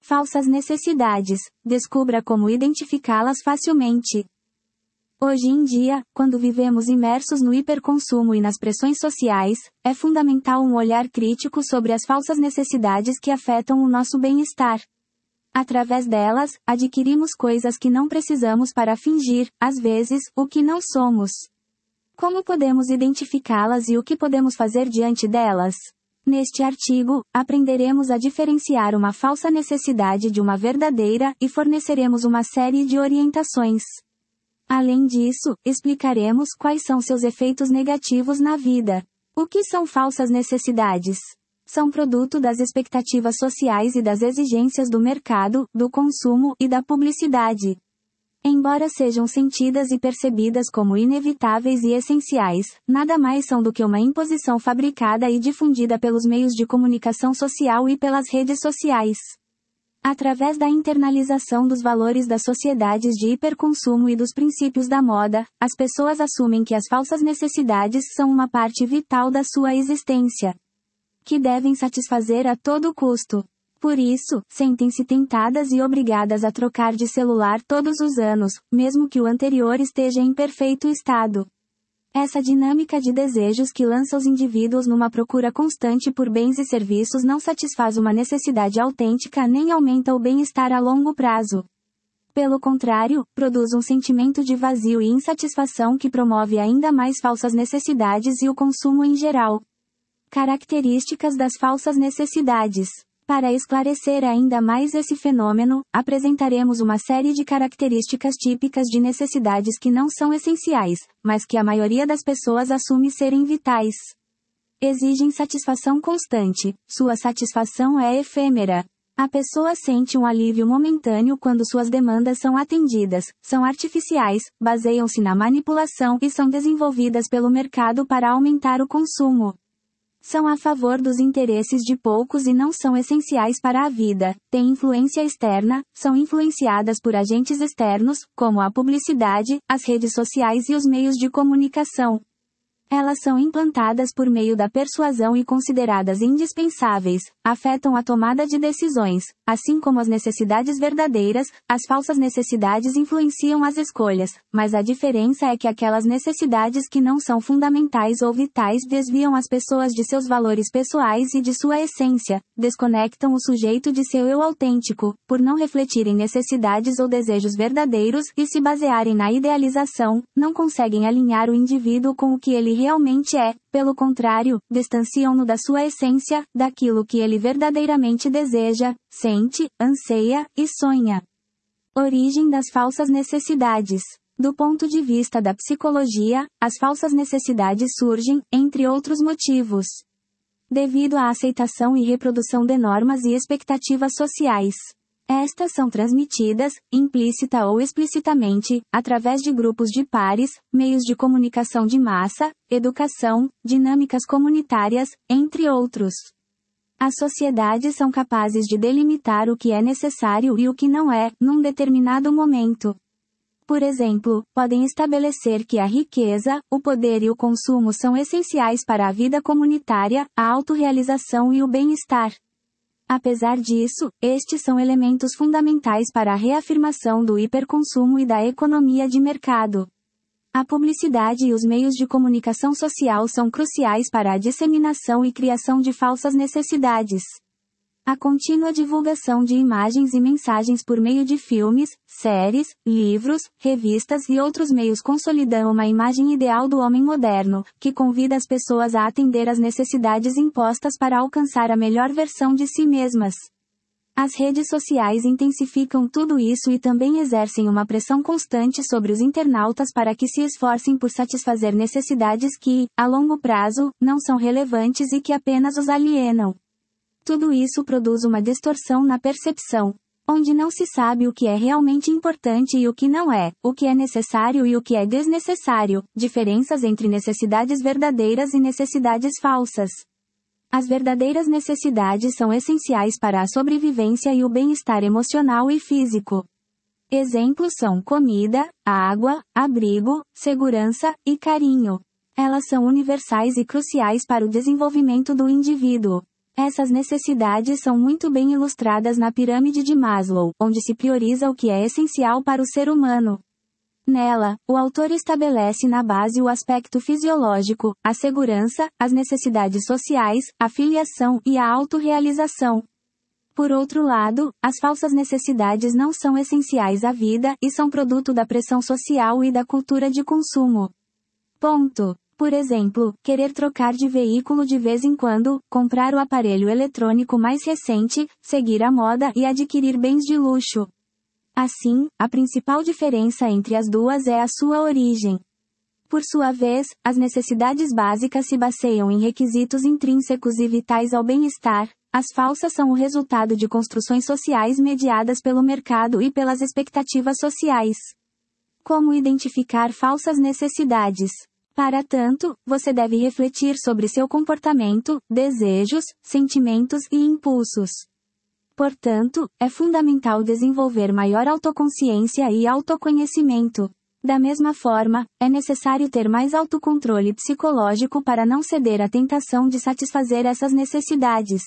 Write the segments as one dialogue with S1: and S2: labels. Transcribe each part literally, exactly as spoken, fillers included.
S1: Falsas necessidades. Descubra como identificá-las facilmente. Hoje em dia, quando vivemos imersos no hiperconsumo e nas pressões sociais, é fundamental um olhar crítico sobre as falsas necessidades que afetam o nosso bem-estar. Através delas, adquirimos coisas que não precisamos para fingir, às vezes, o que não somos. Como podemos identificá-las e o que podemos fazer diante delas? Neste artigo, aprenderemos a diferenciar uma falsa necessidade de uma verdadeira e forneceremos uma série de orientações. Além disso, explicaremos quais são seus efeitos negativos na vida. O que são falsas necessidades? São produto das expectativas sociais e das exigências do mercado, do consumo e da publicidade. Embora sejam sentidas e percebidas como inevitáveis e essenciais, nada mais são do que uma imposição fabricada e difundida pelos meios de comunicação social e pelas redes sociais. Através da internalização dos valores das sociedades de hiperconsumo e dos princípios da moda, as pessoas assumem que as falsas necessidades são uma parte vital da sua existência, que devem satisfazer a todo custo. Por isso, sentem-se tentadas e obrigadas a trocar de celular todos os anos, mesmo que o anterior esteja em perfeito estado. Essa dinâmica de desejos que lança os indivíduos numa procura constante por bens e serviços não satisfaz uma necessidade autêntica nem aumenta o bem-estar a longo prazo. Pelo contrário, produz um sentimento de vazio e insatisfação que promove ainda mais falsas necessidades e o consumo em geral. Características das falsas necessidades. Para esclarecer ainda mais esse fenômeno, apresentaremos uma série de características típicas de necessidades que não são essenciais, mas que a maioria das pessoas assume serem vitais. Exigem satisfação constante. Sua satisfação é efêmera. A pessoa sente um alívio momentâneo quando suas demandas são atendidas, são artificiais, baseiam-se na manipulação e são desenvolvidas pelo mercado para aumentar o consumo. São a favor dos interesses de poucos e não são essenciais para a vida, têm influência externa, são influenciadas por agentes externos, como a publicidade, as redes sociais e os meios de comunicação. Elas são implantadas por meio da persuasão e consideradas indispensáveis, afetam a tomada de decisões, assim como as necessidades verdadeiras, as falsas necessidades influenciam as escolhas, mas a diferença é que aquelas necessidades que não são fundamentais ou vitais desviam as pessoas de seus valores pessoais e de sua essência, desconectam o sujeito de seu eu autêntico, por não refletirem necessidades ou desejos verdadeiros e se basearem na idealização, não conseguem alinhar o indivíduo com o que ele realmente é, pelo contrário, distanciam-no da sua essência, daquilo que ele verdadeiramente deseja, sente, anseia e sonha. Origem das falsas necessidades. Do ponto de vista da psicologia, as falsas necessidades surgem, entre outros motivos, devido à aceitação e reprodução de normas e expectativas sociais. Estas são transmitidas, implícita ou explicitamente, através de grupos de pares, meios de comunicação de massa, educação, dinâmicas comunitárias, entre outros. As sociedades são capazes de delimitar o que é necessário e o que não é, num determinado momento. Por exemplo, podem estabelecer que a riqueza, o poder e o consumo são essenciais para a vida comunitária, a autorrealização e o bem-estar. Apesar disso, estes são elementos fundamentais para a reafirmação do hiperconsumo e da economia de mercado. A publicidade e os meios de comunicação social são cruciais para a disseminação e criação de falsas necessidades. A contínua divulgação de imagens e mensagens por meio de filmes, séries, livros, revistas e outros meios consolidam uma imagem ideal do homem moderno, que convida as pessoas a atender às necessidades impostas para alcançar a melhor versão de si mesmas. As redes sociais intensificam tudo isso e também exercem uma pressão constante sobre os internautas para que se esforcem por satisfazer necessidades que, a longo prazo, não são relevantes e que apenas os alienam. Tudo isso produz uma distorção na percepção, onde não se sabe o que é realmente importante e o que não é, o que é necessário e o que é desnecessário, diferenças entre necessidades verdadeiras e necessidades falsas. As verdadeiras necessidades são essenciais para a sobrevivência e o bem-estar emocional e físico. Exemplos são comida, água, abrigo, segurança e carinho. Elas são universais e cruciais para o desenvolvimento do indivíduo. Essas necessidades são muito bem ilustradas na pirâmide de Maslow, onde se prioriza o que é essencial para o ser humano. Nela, o autor estabelece na base o aspecto fisiológico, a segurança, as necessidades sociais, a filiação e a autorrealização. Por outro lado, as falsas necessidades não são essenciais à vida e são produto da pressão social e da cultura de consumo. Ponto. Por exemplo, querer trocar de veículo de vez em quando, comprar o aparelho eletrônico mais recente, seguir a moda e adquirir bens de luxo. Assim, a principal diferença entre as duas é a sua origem. Por sua vez, as necessidades básicas se baseiam em requisitos intrínsecos e vitais ao bem-estar. As falsas são o resultado de construções sociais mediadas pelo mercado e pelas expectativas sociais. Como identificar falsas necessidades? Para tanto, você deve refletir sobre seu comportamento, desejos, sentimentos e impulsos. Portanto, é fundamental desenvolver maior autoconsciência e autoconhecimento. Da mesma forma, é necessário ter mais autocontrole psicológico para não ceder à tentação de satisfazer essas necessidades.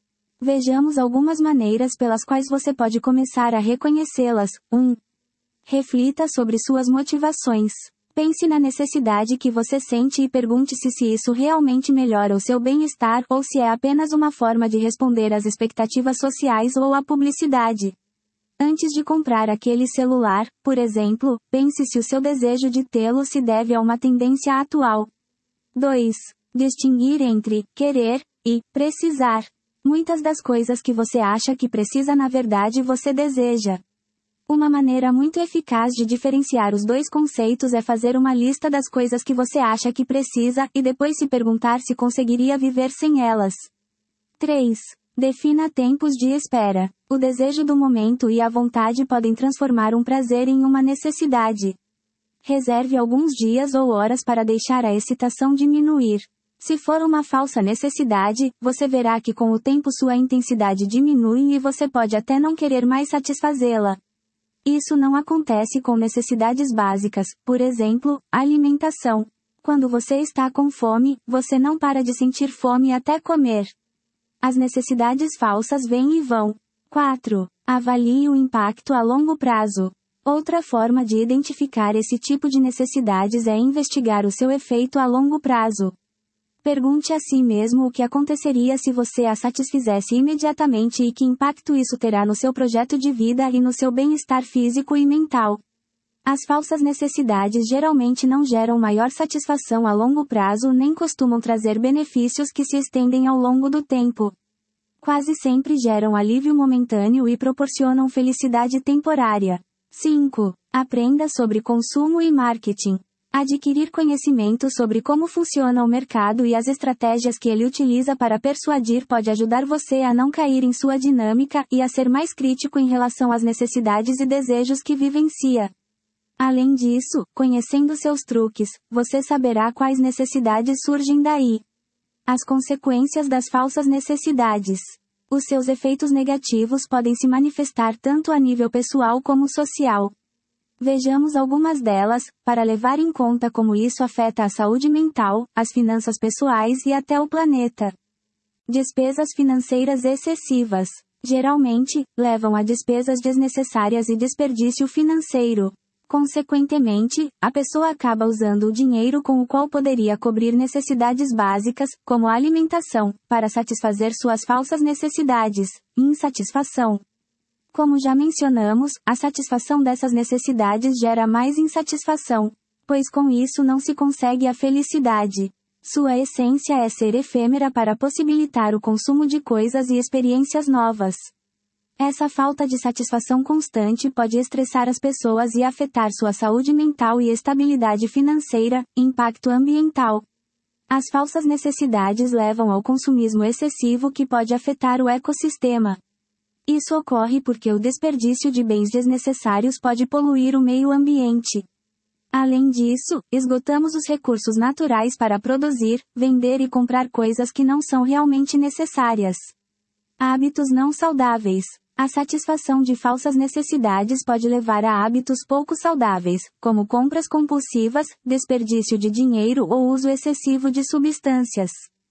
S1: Vejamos algumas maneiras pelas quais você pode começar a reconhecê-las. um. Reflita sobre suas motivações. Pense na necessidade que você sente e pergunte-se se isso realmente melhora o seu bem-estar ou se é apenas uma forma de responder às expectativas sociais ou à publicidade. Antes de comprar aquele celular, por exemplo, pense se o seu desejo de tê-lo se deve a uma tendência atual. dois. Distinguir entre querer e precisar. Muitas das coisas que você acha que precisa na verdade você deseja. Uma maneira muito eficaz de diferenciar os dois conceitos é fazer uma lista das coisas que você acha que precisa e depois se perguntar se conseguiria viver sem elas. três. Defina tempos de espera. O desejo do momento e a vontade podem transformar um prazer em uma necessidade. Reserve alguns dias ou horas para deixar a excitação diminuir. Se for uma falsa necessidade, você verá que com o tempo sua intensidade diminui e você pode até não querer mais satisfazê-la. Isso não acontece com necessidades básicas, por exemplo, alimentação. Quando você está com fome, você não para de sentir fome até comer. As necessidades falsas vêm e vão. quatro. Avalie o impacto a longo prazo. Outra forma de identificar esse tipo de necessidades é investigar o seu efeito a longo prazo. Pergunte a si mesmo o que aconteceria se você a satisfizesse imediatamente e que impacto isso terá no seu projeto de vida e no seu bem-estar físico e mental. As falsas necessidades geralmente não geram maior satisfação a longo prazo nem costumam trazer benefícios que se estendem ao longo do tempo. Quase sempre geram alívio momentâneo e proporcionam felicidade temporária. cinco. Aprenda sobre consumo e marketing. Adquirir conhecimento sobre como funciona o mercado e as estratégias que ele utiliza para persuadir pode ajudar você a não cair em sua dinâmica e a ser mais crítico em relação às necessidades e desejos que vivencia. Além disso, conhecendo seus truques, você saberá quais necessidades surgem daí. As consequências das falsas necessidades. Os seus efeitos negativos podem se manifestar tanto a nível pessoal como social. Vejamos algumas delas, para levar em conta como isso afeta a saúde mental, as finanças pessoais e até o planeta. Despesas financeiras excessivas. Geralmente, levam a despesas desnecessárias e desperdício financeiro. Consequentemente, a pessoa acaba usando o dinheiro com o qual poderia cobrir necessidades básicas, como a alimentação, para satisfazer suas falsas necessidades, insatisfação. Como já mencionamos, a satisfação dessas necessidades gera mais insatisfação, pois com isso não se consegue a felicidade. Sua essência é ser efêmera para possibilitar o consumo de coisas e experiências novas. Essa falta de satisfação constante pode estressar as pessoas e afetar sua saúde mental e estabilidade financeira, impacto ambiental. As falsas necessidades levam ao consumismo excessivo que pode afetar o ecossistema. Isso ocorre porque o desperdício de bens desnecessários pode poluir o meio ambiente. Além disso, esgotamos os recursos naturais para produzir, vender e comprar coisas que não são realmente necessárias. Hábitos não saudáveis. A satisfação de falsas necessidades pode levar a hábitos pouco saudáveis, como compras compulsivas, desperdício de dinheiro ou uso excessivo de substâncias.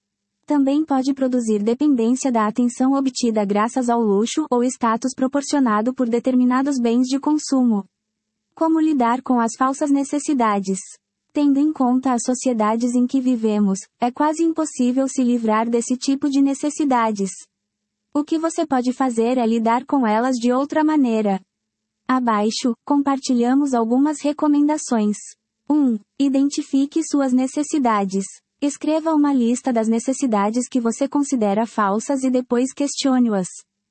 S1: Também pode produzir dependência da atenção obtida graças ao luxo ou status proporcionado por determinados bens de consumo. Como lidar com as falsas necessidades? Tendo em conta as sociedades em que vivemos, é quase impossível se livrar desse tipo de necessidades. O que você pode fazer é lidar com elas de outra maneira. Abaixo, compartilhamos algumas recomendações. um. Identifique suas necessidades. Escreva uma lista das necessidades que você considera falsas e depois questione-as.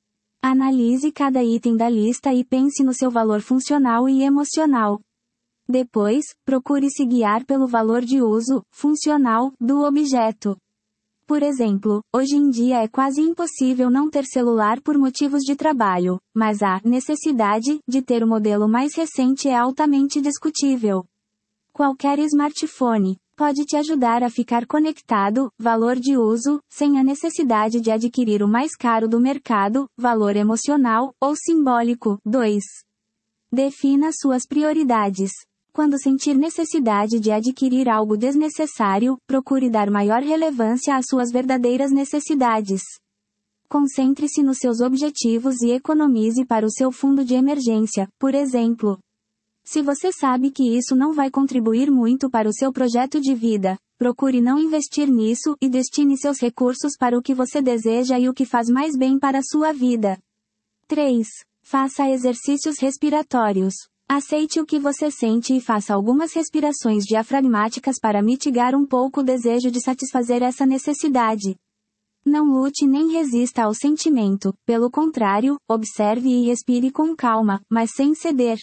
S1: Analise cada item da lista e pense no seu valor funcional e emocional. Depois, procure se guiar pelo valor de uso, funcional, do objeto. Por exemplo, hoje em dia é quase impossível não ter celular por motivos de trabalho, mas a necessidade de ter o modelo mais recente é altamente discutível. Qualquer smartphone pode te ajudar a ficar conectado, valor de uso, sem a necessidade de adquirir o mais caro do mercado, valor emocional ou simbólico. dois. Defina suas prioridades. Quando sentir necessidade de adquirir algo desnecessário, procure dar maior relevância às suas verdadeiras necessidades. Concentre-se nos seus objetivos e economize para o seu fundo de emergência, por exemplo. Se você sabe que isso não vai contribuir muito para o seu projeto de vida, procure não investir nisso e destine seus recursos para o que você deseja e o que faz mais bem para a sua vida. três. Faça exercícios respiratórios. Aceite o que você sente e faça algumas respirações diafragmáticas para mitigar um pouco o desejo de satisfazer essa necessidade. Não lute nem resista ao sentimento, pelo contrário, observe e respire com calma, mas sem ceder.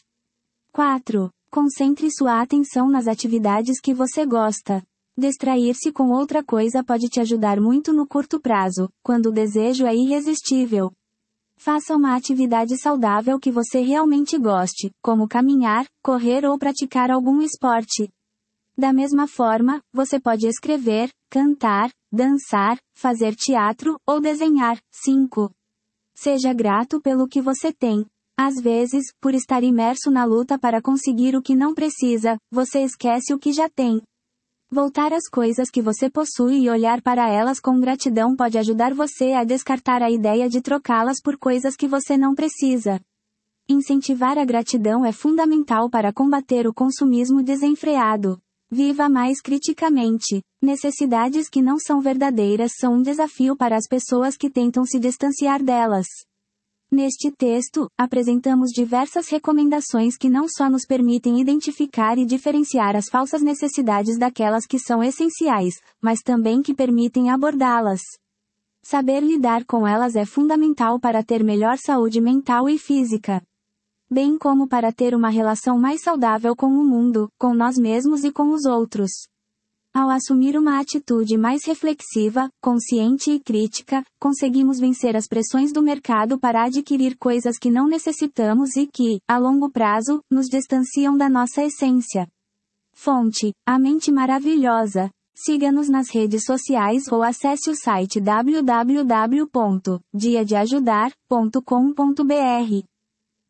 S1: quatro. Concentre sua atenção nas atividades que você gosta. Distrair-se com outra coisa pode te ajudar muito no curto prazo, quando o desejo é irresistível. Faça uma atividade saudável que você realmente goste, como caminhar, correr ou praticar algum esporte. Da mesma forma, você pode escrever, cantar, dançar, fazer teatro ou desenhar. cinco. Seja grato pelo que você tem. Às vezes, por estar imerso na luta para conseguir o que não precisa, você esquece o que já tem. Voltar às coisas que você possui e olhar para elas com gratidão pode ajudar você a descartar a ideia de trocá-las por coisas que você não precisa. Incentivar a gratidão é fundamental para combater o consumismo desenfreado. Viva mais criticamente. Necessidades que não são verdadeiras são um desafio para as pessoas que tentam se distanciar delas. Neste texto, apresentamos diversas recomendações que não só nos permitem identificar e diferenciar as falsas necessidades daquelas que são essenciais, mas também que permitem abordá-las. Saber lidar com elas é fundamental para ter melhor saúde mental e física, bem como para ter uma relação mais saudável com o mundo, com nós mesmos e com os outros. Ao assumir uma atitude mais reflexiva, consciente e crítica, conseguimos vencer as pressões do mercado para adquirir coisas que não necessitamos e que, a longo prazo, nos distanciam da nossa essência. Fonte: A Mente Maravilhosa. Siga-nos nas redes sociais ou acesse o site w w w ponto dia de ajudar ponto com ponto b r.